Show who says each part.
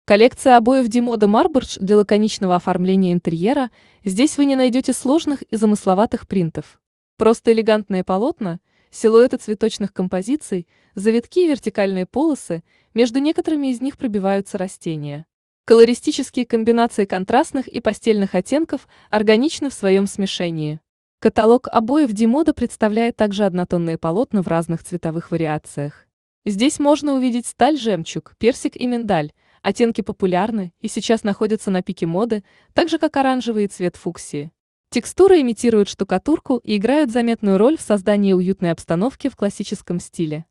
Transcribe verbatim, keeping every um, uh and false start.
Speaker 1: Коллекция обоев Димода Марбурж для лаконичного оформления интерьера. Здесь вы не найдете сложных и замысловатых принтов. Просто элегантные полотна, силуэты цветочных композиций, завитки и вертикальные полосы, между некоторыми из них пробиваются растения. Колористические комбинации контрастных и постельных оттенков органичны в своем смешении. Каталог обоев Димода представляет также однотонные полотна в разных цветовых вариациях. Здесь можно увидеть сталь-жемчуг, персик и миндаль. Оттенки популярны и сейчас находятся на пике моды, так же как оранжевый и цвет фуксии. Текстуры имитируют штукатурку и играют заметную роль в создании уютной обстановки в классическом стиле.